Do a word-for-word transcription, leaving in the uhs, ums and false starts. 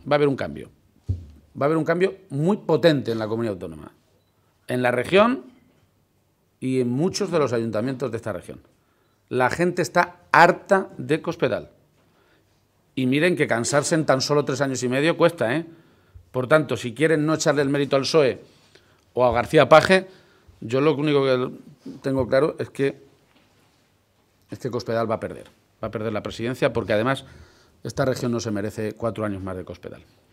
va a haber un cambio. Va a haber un cambio muy potente en la comunidad autónoma, en la región y en muchos de los ayuntamientos de esta región. La gente está harta de Cospedal. Y miren que cansarse en tan solo tres años y medio cuesta, ¿eh? Por tanto, si quieren no echarle el mérito al P S O E o a García Paje, yo lo único que tengo claro es que, es que Cospedal va a perder. Va a perder la presidencia porque, además, esta región no se merece cuatro años más de Cospedal.